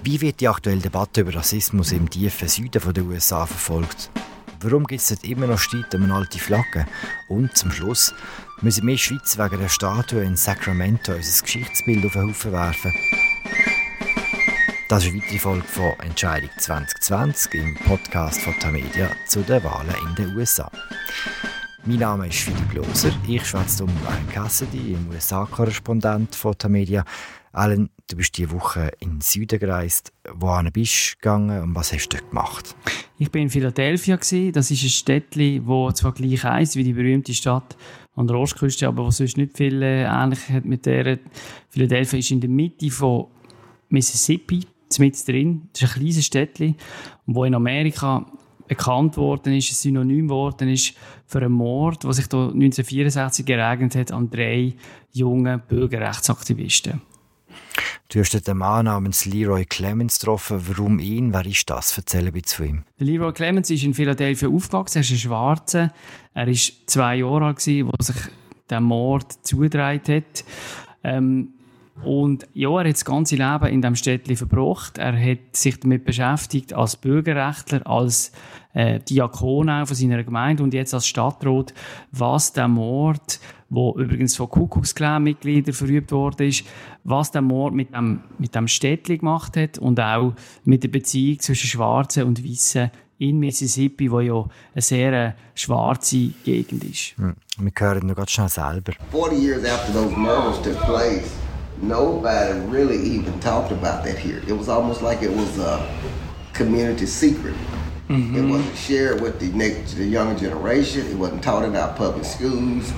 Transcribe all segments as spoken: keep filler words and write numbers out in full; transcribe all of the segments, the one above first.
Wie wird die aktuelle Debatte über Rassismus im tiefen Süden der U S A verfolgt? Warum gibt es dort immer noch Streit um eine alte Flagge? Und zum Schluss, müssen wir Schweiz wegen der Statue in Sacramento unser Geschichtsbild auf den Haufen werfen? Das ist eine weitere Folge von «Entscheidung zwanzig zwanzig» im Podcast von Tamedia zu den Wahlen in den U S A. Mein Name ist Philipp Loser, ich schwätze um Alan Cassidy, im U S A-Korrespondent von Tamedia. Alan, du bist diese Woche in den Süden gereist. Wohin bist du gegangen und was hast du dort gemacht? Ich war in Philadelphia. Das ist ein Städtchen, das zwar gleich heisst wie die berühmte Stadt an der Ostküste, aber was sonst nicht viel äh, ähnlich hat mit der. Philadelphia ist in der Mitte von Mississippi, mitten drin. Das ist ein kleines Städtchen, wo in Amerika bekannt worden ist, ein Synonym geworden ist für einen Mord, der sich da neunzehnhundertvierundsechzig ereignet hat an drei jungen Bürgerrechtsaktivisten. Du hast dort einen Mann namens Leroy Clemens getroffen. Warum ihn? Wer ist das? Erzähl ein bisschen von ihm. Leroy Clemens ist in Philadelphia aufgewachsen. Er ist ein Schwarzer. Er war zwei Jahre alt, als sich der Mord zugetragen hat. Ähm, Und ja, er hat das ganze Leben in diesem Städtchen verbracht. Er hat sich damit beschäftigt als Bürgerrechtler, als äh, Diakon auch von seiner Gemeinde und jetzt als Stadtrat, was der Mord, der übrigens von Ku Klux Klan-Mitgliedern verübt worden ist, was der Mord mit dem, mit dem Städtchen gemacht hat und auch mit der Beziehung zwischen Schwarzen und Weißen in Mississippi, wo ja eine sehr äh, schwarze Gegend ist. Hm. Wir hören noch ganz schnell selber. forty years after those murders took place, nobody really even talked about that here. It was almost like it was a community secret. Mm-hmm. It wasn't shared with the next, the younger generation. It wasn't taught in our public schools.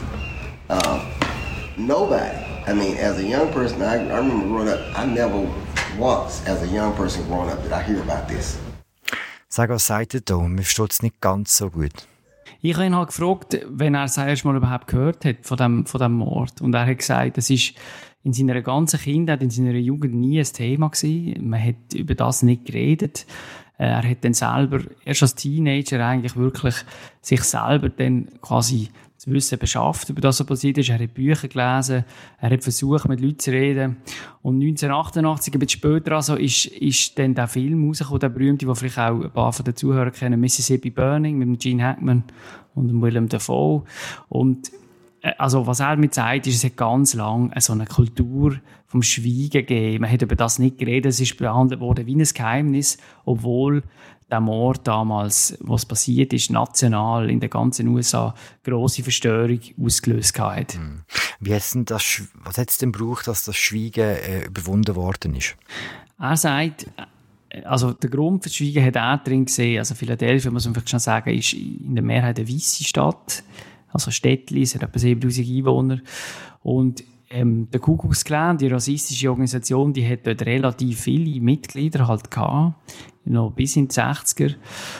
Um, nobody. I mean, as a young person, I, I remember growing up, I never once, as a young person growing up, did I hear about this. Sag, was sagt er da? Mir versteht es nicht ganz so gut. Ich habe ihn halt gefragt, wenn er das erste Mal überhaupt gehört hat von dem, von dem Mord. Und er hat gesagt, das ist in seiner ganzen Kindheit, in seiner Jugend nie ein Thema gewesen. Man hat über das nicht geredet. Er hat dann selber, erst als Teenager eigentlich wirklich sich selber dann quasi das Wissen beschafft, über das, was passiert ist. Er hat Bücher gelesen, er hat versucht, mit Leuten zu reden. Und neunzehnhundertachtundachtzig, ein bisschen später also, ist, ist dann der Film rausgekommen, der berühmte, den vielleicht auch ein paar von den Zuhörern kennen, Mississippi Burning, mit Gene Hackman und Willem Dafoe. Und also, was er mir sagt, ist, es hat ganz lange so eine Kultur vom Schweigen gegeben. Man hat über das nicht geredet, es ist behandelt worden wie ein Geheimnis, obwohl der Mord damals, was passiert ist, national in den ganzen U S A grosse Verstörung ausgelöst hat. Wie hat's denn das, was hat es denn gebraucht, dass das Schweigen äh, überwunden worden ist? Er sagt, also der Grund für das Schweigen hat er drin gesehen. Also Philadelphia, muss man vielleicht schon sagen, ist in der Mehrheit eine weisse Stadt. Also Städtli, es hat etwa siebentausend Einwohner. Und ähm, der Ku Klux Klan, die rassistische Organisation, die hat dort relativ viele Mitglieder halt gehabt, noch bis in die sechziger.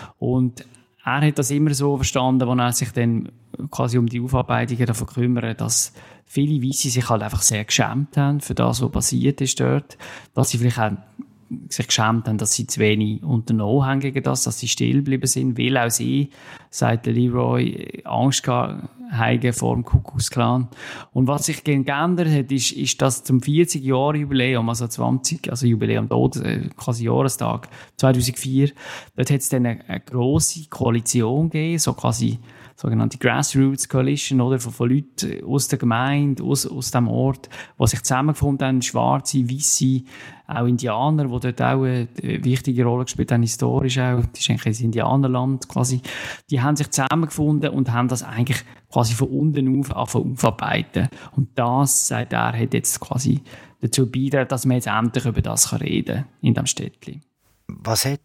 Und er hat das immer so verstanden, als er sich dann quasi um die Aufarbeitungen davon kümmert, dass viele Weisse sich halt einfach sehr geschämt haben für das, was passiert ist dort. Dass sie vielleicht auch sich geschämt haben, dass sie zu wenig unternommen haben gegen das, dass sie still geblieben sind, weil auch sie, sagt der Leroy, Angst haben vor dem Ku Klux Klan. Und was sich geändert hat, ist, ist dass zum vierzig-Jahre-Jubiläum, also zwanzig, also Jubiläum Tod, quasi Jahrestag, zweitausendvier, dort hat es dann eine, eine grosse Koalition gegeben, so quasi sogenannte Grassroots Coalition, oder, von, von Leuten aus der Gemeinde, aus, aus dem Ort, die sich zusammengefunden haben, Schwarze, Weisse, auch Indianer, die dort auch eine wichtige Rolle gespielt haben, historisch auch, das ist eigentlich ein Indianerland quasi, die haben sich zusammengefunden und haben das eigentlich quasi von unten auf aufarbeiten. Und das, sagt er, hat jetzt quasi dazu beigetragen, dass man jetzt endlich über das reden kann in diesem Städtchen. Was hat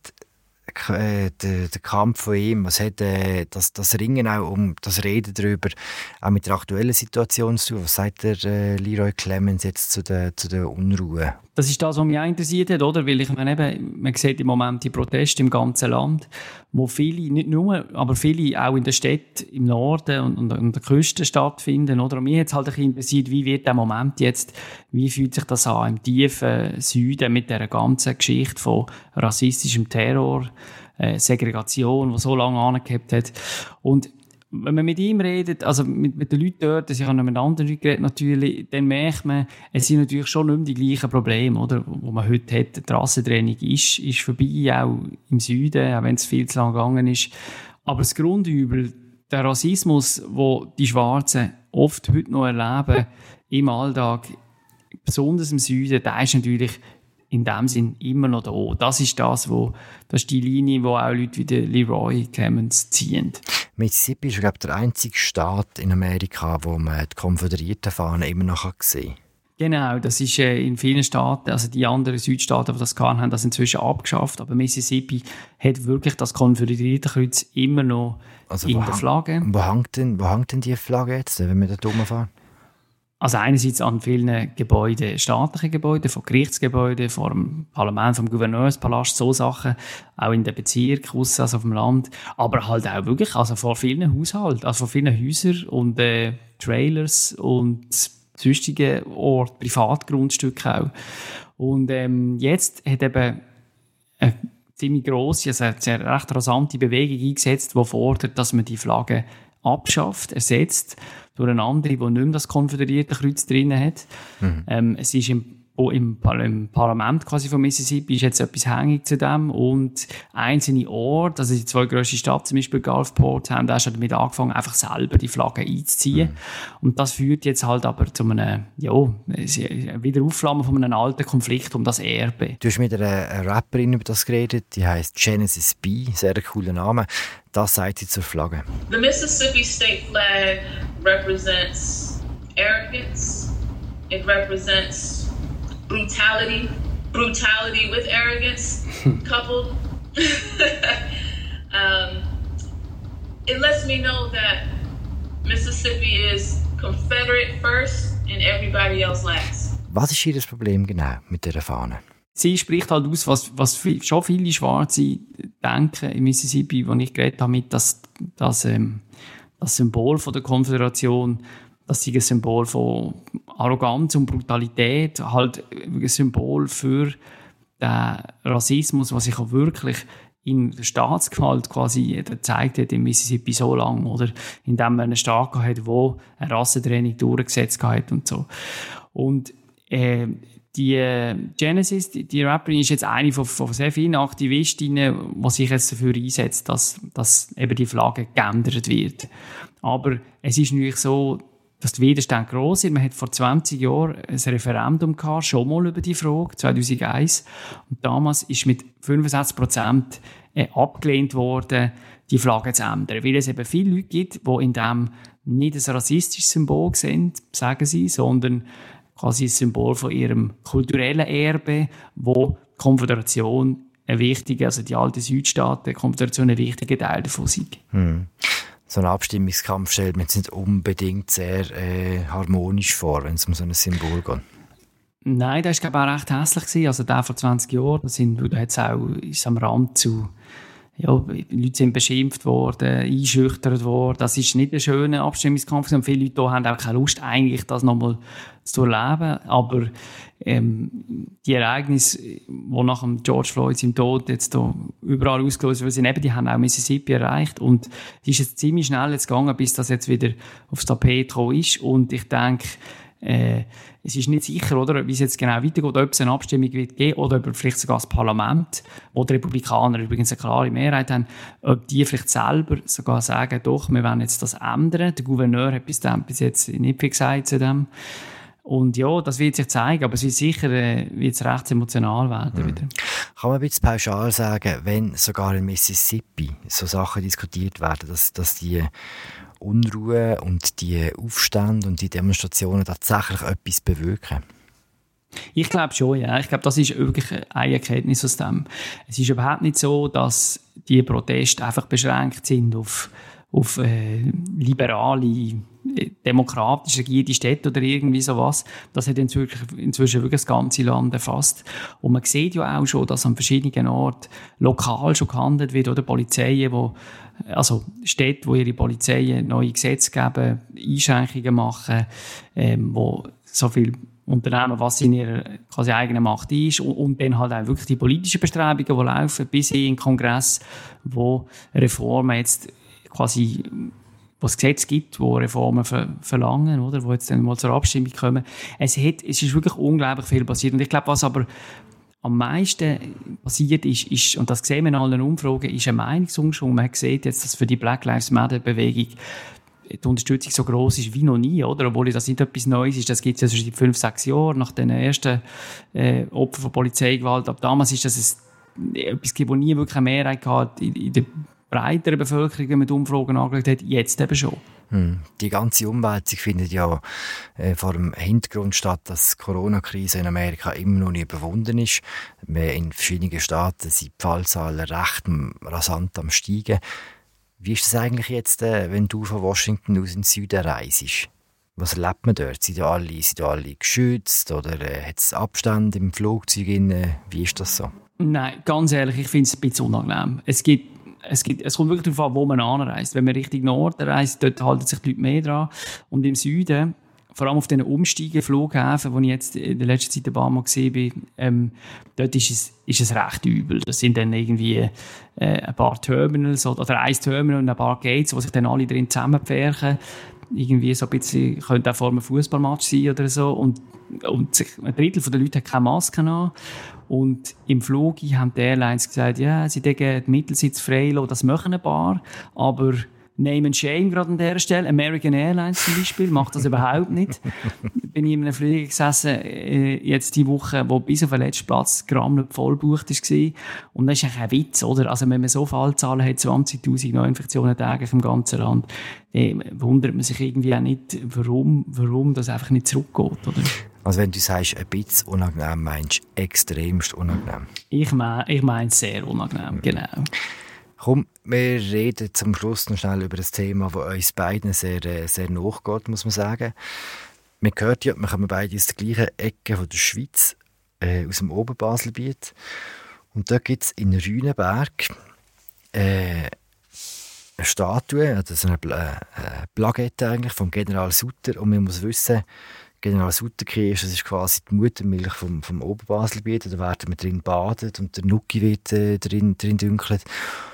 Der, der Kampf von ihm, was hat äh, das, das Ringen auch um das Reden darüber, auch mit der aktuellen Situation zu tun? Was sagt der äh, Leroy Clemens jetzt zu der, zu der Unruhe? Das ist das, was mich auch interessiert hat, oder? Weil ich meine, eben, man sieht im Moment die Proteste im ganzen Land, wo viele, nicht nur, aber viele auch in der Stadt im Norden und, und an der Küste stattfinden, oder? Und mich hat es halt ein bisschen interessiert, wie wird der Moment jetzt, wie fühlt sich das an im tiefen Süden mit dieser ganzen Geschichte von rassistischem Terror, äh, Segregation, die so lange angehabt hat. Und wenn man mit ihm redet, also mit, mit den Leuten dort, ich habe noch mit anderen Leuten geredet, natürlich, dann merkt man, es sind natürlich schon nicht mehr die gleichen Probleme, oder, wo man heute hat. Die Rassentrennung ist, ist vorbei, auch im Süden, auch wenn es viel zu lang gegangen ist. Aber das Grundübel, der Rassismus, den die Schwarzen oft heute noch erleben, im Alltag, besonders im Süden, der ist natürlich in dem Sinn immer noch da. Das ist das, wo, das ist die Linie, wo auch Leute wie der Leroy Clemens ziehen. Mississippi ist, glaube ich, der einzige Staat in Amerika, wo man die konföderierten Fahnen immer noch sehen kann. Genau, das ist äh, in vielen Staaten, also die anderen Südstaaten, die das hatten, haben das inzwischen abgeschafft. Aber Mississippi hat wirklich das konföderierte Kreuz immer noch also in der Flagge. Wo hängt denn, wo hängt denn die Flagge jetzt, wenn wir da rumfahren? Also einerseits an vielen Gebäuden, staatlichen Gebäuden, von Gerichtsgebäuden, vor dem Parlament, vom Gouverneurspalast, so Sachen, auch in den Bezirken, also auf dem Land, aber halt auch wirklich, also vor vielen Haushalten, also vor vielen Häusern und äh, Trailers und sonstigen Orten, Privatgrundstücke auch. Und ähm, jetzt hat eben eine ziemlich grosse, also eine sehr recht rasante Bewegung eingesetzt, die fordert, dass man die Flagge abschafft, ersetzt durch eine andere, die nicht mehr das konföderierte Kreuz drin hat. Mhm. Ähm, es ist im, im, im Parlament quasi von Mississippi ist jetzt etwas hängig zu dem und einzelne Orte, also die zwei grössten Städte, zum Beispiel Gulfport, haben auch schon damit angefangen, einfach selber die Flagge einzuziehen. Mhm. Und das führt jetzt halt aber zu einem, ja, Wiederaufflammen von einem alten Konflikt um das Erbe. Du hast mit einer, einer Rapperin über das geredet, die heisst Genesis B, sehr cooler Name. Das sagt sie zur Flagge. The Mississippi State flag represents arrogance. It represents brutality. Brutality with arrogance coupled. um, it lets me know that Mississippi is Confederate first and everybody else last. Was ist hier das Problem genau mit dieser Fahne? Sie spricht halt aus, was, was viel, schon viele Schwarze denken in Mississippi, wo ich geredet habe, mit, dass, dass ähm, das Symbol von der Konföderation, das ist ein Symbol von Arroganz und Brutalität, halt ein Symbol für den Rassismus, was sich auch wirklich in der Staatsgewalt quasi gezeigt hat in Mississippi so lange, oder indem man einen Staat hat, wo eine Rassentrennung durchgesetzt hat und so. Und äh, die äh, Genesis, die, die Rapperin, ist jetzt eine von, von sehr vielen Aktivistinnen, die sich jetzt dafür einsetzt, dass, dass eben die Flagge geändert wird. Aber es ist natürlich so, dass der Widerstand gross ist. Man hat vor zwanzig Jahren ein Referendum gehabt, schon mal über die Frage, zweitausendeins. Und damals ist mit fünfundsechzig Prozent äh, abgelehnt worden, die Flagge zu ändern. Weil es eben viele Leute gibt, die in dem nicht ein rassistisches Symbol sind, sagen sie, sondern quasi ein Symbol von ihrem kulturellen Erbe, wo die Konföderation ein wichtiger, also die alten Südstaaten, die Konföderation ein wichtiger Teil davon sind. Hm. So ein Abstimmungskampf stellt man jetzt nicht unbedingt sehr äh, harmonisch vor, wenn es um so ein Symbol geht. Nein, das war, glaube ich, auch recht hässlich gewesen. Also der vor zwanzig Jahren, da sind, da hat's auch, ist am Rand zu, ja, die Leute sind beschimpft worden, einschüchtert worden. Das ist nicht ein schöner Abstimmungskampf. Und viele Leute hier haben auch keine Lust, eigentlich das nochmal zu erleben. Aber ähm, die Ereignisse, die nach dem George Floyd im Tod jetzt da überall ausgelöst wurden, eben, die haben auch Mississippi erreicht. Und es ist jetzt ziemlich schnell jetzt gegangen, bis das jetzt wieder aufs Tapet gekommen ist. Und ich denke, Äh, es ist nicht sicher, oder, wie es jetzt genau weitergeht, ob es eine Abstimmung wird geben oder ob vielleicht sogar das Parlament, wo die Republikaner übrigens eine klare Mehrheit haben, ob die vielleicht selber sogar sagen, doch, wir wollen jetzt das ändern. Der Gouverneur hat bis, dann, bis jetzt nicht viel gesagt zu dem. Und ja, das wird sich zeigen, aber es wird sicher äh, wird's recht emotional werden. Mhm. Wieder. Kann man ein bisschen pauschal sagen, wenn sogar in Mississippi so Sachen diskutiert werden, dass, dass die Unruhe und die Aufstände und die Demonstrationen tatsächlich etwas bewirken? Ich glaube schon, ja. Ich glaube, das ist wirklich eine Erkenntnis aus dem. Es ist überhaupt nicht so, dass die Proteste einfach beschränkt sind auf, auf äh, liberale, demokratisch regierte Städte oder irgendwie sowas. Das hat inzwischen, inzwischen wirklich das ganze Land erfasst. Und man sieht ja auch schon, dass an verschiedenen Orten lokal schon gehandelt wird, oder Polizeien, wo, also Städte, wo ihre Polizeien neue Gesetze geben, Einschränkungen machen, ähm, wo so viel Unternehmen, was in ihrer quasi eigenen Macht ist, und, und dann halt auch wirklich die politischen Bestrebungen, die laufen, bis in den Kongress, wo Reformen jetzt quasi wo es Gesetze gibt, die Reformen ver- verlangen, oder, wo jetzt dann mal zur Abstimmung kommen. Es, hat, es ist wirklich unglaublich viel passiert. Und ich glaube, was aber am meisten passiert ist, ist, und das sehen wir in allen Umfragen, ist ein Meinungsumschwung. Man sieht jetzt, dass für die Black Lives Matter Bewegung die Unterstützung so gross ist wie noch nie, oder? Obwohl das nicht etwas Neues ist. Das gibt es ja schon seit fünf, sechs Jahren, nach den ersten äh, Opfern von Polizeigewalt. Ab damals ist das ein, etwas, das nie wirklich eine Mehrheit hatte in, in der breiteren Bevölkerung, wenn man die Umfragen angeschaut hat. Jetzt eben schon. Hm. Die ganze Umwälzung findet ja äh, vor dem Hintergrund statt, dass die Corona-Krise in Amerika immer noch nicht überwunden ist. In verschiedenen Staaten sind die Fallzahlen recht rasant am Steigen. Wie ist es eigentlich jetzt, äh, wenn du von Washington aus in den Süden reist? Was erlebt man dort? Sind alle, sind alle geschützt oder äh, hat es Abstände im Flugzeug? Äh, wie ist das so? Nein, ganz ehrlich, ich finde es ein bisschen unangenehm. Es gibt Es, gibt, es kommt wirklich darauf an, wo man anreist. Wenn man Richtung Norden reist, dort halten sich die Leute mehr dran. Und im Süden, vor allem auf diesen Umsteigeflughäfen, wo ich jetzt in der letzten Zeit ein paar Mal gesehen bin, ähm, dort ist es, ist es recht übel. Das sind dann irgendwie äh, ein paar Terminals oder, oder ein Terminal und ein paar Gates, wo sich dann alle drin zusammenpferchen. Irgendwie so ein bisschen, könnte auch vor einem Fußballmatch sein oder so. Und, und sich, ein Drittel der Leute hat keine Maske an. Und im Flug haben die Airlines gesagt, ja, sie dürfen die Mittelsitz frei lassen, das machen ein paar, aber Name and Shame gerade an dieser Stelle. American Airlines zum Beispiel macht das überhaupt nicht. Bin ich in einem Flieger gesessen, äh, jetzt die Woche, wo bis auf den letzten Platz grammelt voll gebucht war. Und das ist eigentlich ein Witz, oder? Also wenn man so Fallzahlen hat, zwanzigtausend Neuinfektionen täglich im ganzen Land, dann wundert man sich irgendwie auch nicht, warum, warum das einfach nicht zurückgeht, oder? Also wenn du sagst, ein bisschen unangenehm, meinst du extremst unangenehm? Ich meine ich mein sehr unangenehm, genau. Komm, wir reden zum Schluss noch schnell über ein Thema, das uns beiden sehr, sehr nachgeht, muss man sagen. Man hört ja, wir kommen beide aus der gleichen Ecke von der Schweiz, äh, aus dem Oberbaselbiet. Und da gibt es in Rüneberg äh, eine Statue, also eine Pla- äh, Plakette eigentlich vom General Sutter. Und man muss wissen, General Sutter-Kirche, das ist quasi die Muttermilch vom, vom Oberbaselbiet. Da werden wir drin badet und der Nuki wird äh, drin, drin dünkelt.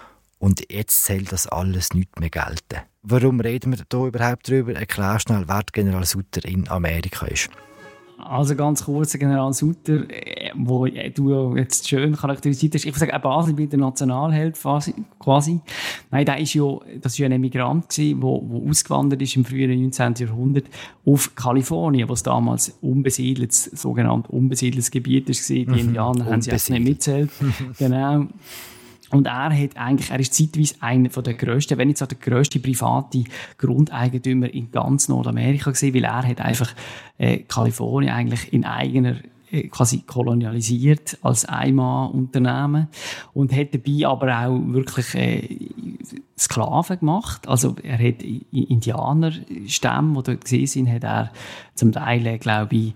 Und jetzt soll das alles nicht mehr gelten. Warum reden wir da überhaupt drüber? Erklär schnell, wer General Sutter in Amerika ist. Also ganz kurz, General Sutter, wo du jetzt schön charakterisiert hast, ich würde sagen, ein Baselbieter Nationalheld quasi. Nein, der ist ja, das war ja ein Emigrant, der ausgewandert ist im frühen neunzehnten Jahrhundert auf Kalifornien, wo es damals unbesiedeltes, sogenanntes unbesiedeltes Gebiet war. Die Indianer haben sie jetzt nicht mitzählt. Genau. Und er hat eigentlich, er ist zeitweise einer der grössten, wenn nicht so der grösste private Grundeigentümer in ganz Nordamerika gewesen, weil er hat einfach äh, Kalifornien eigentlich in eigener äh, quasi kolonialisiert als Einmann-Unternehmen und hat dabei aber auch wirklich äh, Sklaven gemacht. Also er hat Indianerstämme, die dort gewesen sind, hat er zum Teil, äh, glaube ich,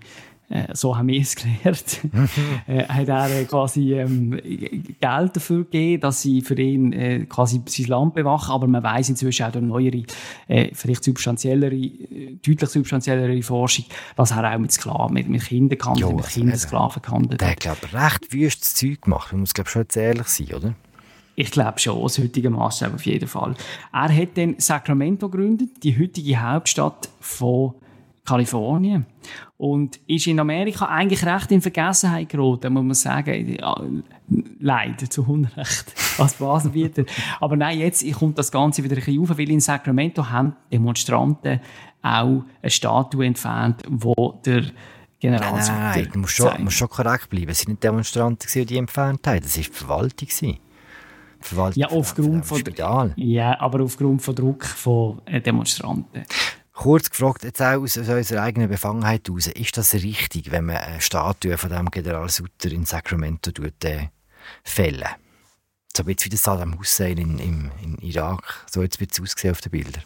so haben wir es gelernt, äh, hat er quasi ähm, Geld dafür gegeben, dass sie für ihn äh, quasi sein Land bewachen, aber man weiss inzwischen auch durch neuere, äh, vielleicht substanziellere, äh, deutlich substanziellere Forschung, was er auch mit Sklaven, mit, mit Kindern gehandelt, jo, mit Kindersklaven gehandelt hat. Der hat, glaube ich, recht wüstes Zeug gemacht. Man muss, glaube ich, schon jetzt ehrlich sein, oder? Ich glaube schon, aus heutigen Maßstab auf jeden Fall. Er hat dann Sacramento gegründet, die heutige Hauptstadt von Kalifornien. Und ist in Amerika eigentlich recht in Vergessenheit geraten, muss man sagen. Ja, leider, zu Unrecht, als Baselbieter. Aber nein, jetzt kommt das Ganze wieder ein bisschen auf, weil in Sacramento haben Demonstranten auch eine Statue entfernt, wo der General Nein, nein, nein, du musst schon, musst schon korrekt bleiben. Es waren nicht Demonstranten, die die entfernt haben. Das war die Verwaltung. Die Verwaltung ja, aufgrund von, Spital. Ja, aber aufgrund von Druck von Demonstranten. Kurz gefragt, jetzt auch aus unserer eigenen Befangenheit heraus, ist das richtig, wenn man eine Statue von dem General Sutter in Sacramento tut, äh, fällen? So ein bisschen wie das Saddam Hussein in, in, in Irak, so jetzt wird es ausgesehen auf den Bildern.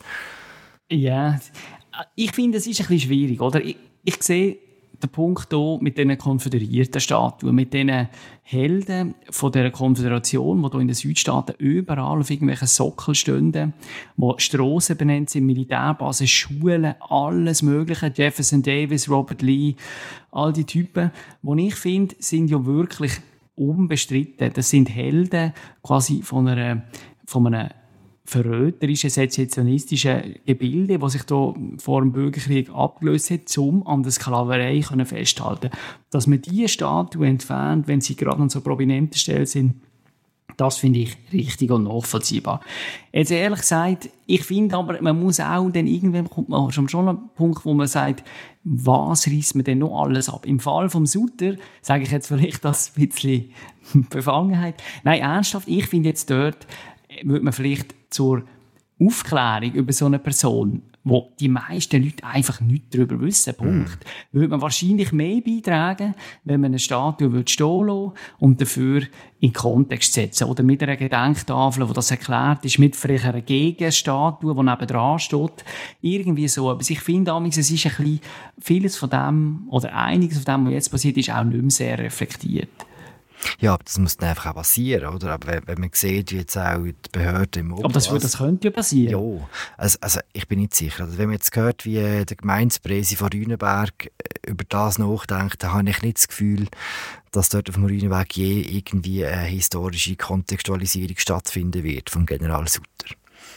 Ja, ich finde, es ist ein bisschen schwierig, oder? Ich, ich sehe den Punkt hier mit diesen konföderierten Statuen, mit diesen Helden von dieser Konföderation, die hier in den Südstaaten überall auf irgendwelchen Sockeln stehen, wo Strassen benannt sind, Militärbasen, Schulen, alles Mögliche, Jefferson Davis, Robert Lee, all die Typen, die ich finde, sind ja wirklich unbestritten. Das sind Helden quasi von einer, von einer verräterische, sezessionistische Gebilde, das sich da vor dem Bürgerkrieg abgelöst hat, um an der Sklaverei festzuhalten. Dass man diese Statuen entfernt, wenn sie gerade an so prominenten Stellen sind, das finde ich richtig und nachvollziehbar. Jetzt ehrlich gesagt, ich finde aber, man muss auch, dann irgendwann kommt man schon an einen Punkt, wo man sagt, was reißt man denn noch alles ab? Im Fall vom Sutter sage ich jetzt vielleicht das ein bisschen Befangenheit. Nein, ernsthaft, ich finde jetzt dort, würde man vielleicht zur Aufklärung über so eine Person, wo die meisten Leute einfach nichts darüber wissen, Punkt, mm. würde man wahrscheinlich mehr beitragen, wenn man eine Statue würde stehen lassen und dafür in Kontext setzen. Oder mit einer Gedenktafel, wo das erklärt ist, mit vielleicht einer Gegenstatue, die nebendran steht. Irgendwie so. Aber ich finde, es ist ein bisschen, vieles von dem, oder einiges von dem, was jetzt passiert, ist auch nicht mehr sehr reflektiert. Ja, aber das muss dann einfach auch passieren, oder? Aber wenn, wenn man sieht, wie jetzt auch die Behörden im Oberland... Aber das, das könnte ja passieren. Ja, also, also ich bin nicht sicher. Also, wenn man jetzt hört, wie der Gemeindepräsi von Rüneberg über das nachdenkt, dann habe ich nicht das Gefühl, dass dort auf dem Rüneberg je irgendwie eine historische Kontextualisierung stattfinden wird vom General Sutter.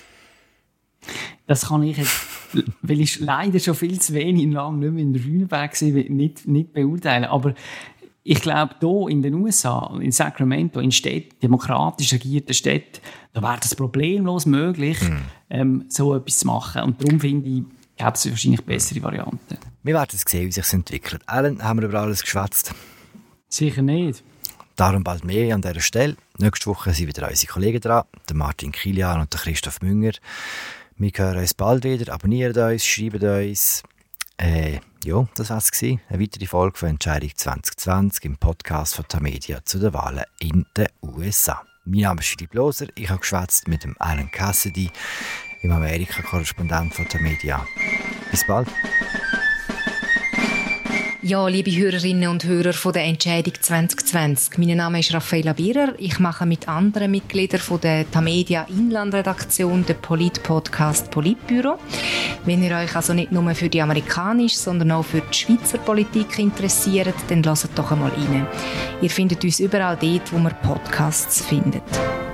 Das kann ich jetzt, weil ich leider schon viel zu wenig lang nicht mehr in Rüneberg war, nicht, nicht beurteilen. Aber ich glaube, hier in den U S A, in Sacramento, in Städten, demokratisch regierten Städten, da wäre das problemlos möglich, mm. ähm, so etwas zu machen. Und darum finde ich, gäbe es wahrscheinlich bessere Varianten. Wir werden sehen, wie sich das entwickelt. Alan, haben wir über alles geschwätzt? Sicher nicht. Darum bald mehr an dieser Stelle. Nächste Woche sind wieder unsere Kollegen dran, der Martin Kilian und der Christoph Münger. Wir hören uns bald wieder. Abonniert uns, schreibt uns. Äh, ja, das war es. Eine weitere Folge von Entscheidung zwanzig zwanzig im Podcast von Tamedia zu den Wahlen in den U S A. Mein Name ist Philipp Loser. Ich habe geschwätzt mit dem Alan Cassidy, dem Amerika-Korrespondent von Tamedia. Bis bald. Ja, liebe Hörerinnen und Hörer von der Entscheidung zwanzig zwanzig. Mein Name ist Raffaella Bierer. Ich mache mit anderen Mitgliedern von der Tamedia Inlandredaktion den Polit-Podcast Politbüro. Wenn ihr euch also nicht nur für die amerikanische, sondern auch für die Schweizer Politik interessiert, dann hört doch einmal rein. Ihr findet uns überall dort, wo man Podcasts findet.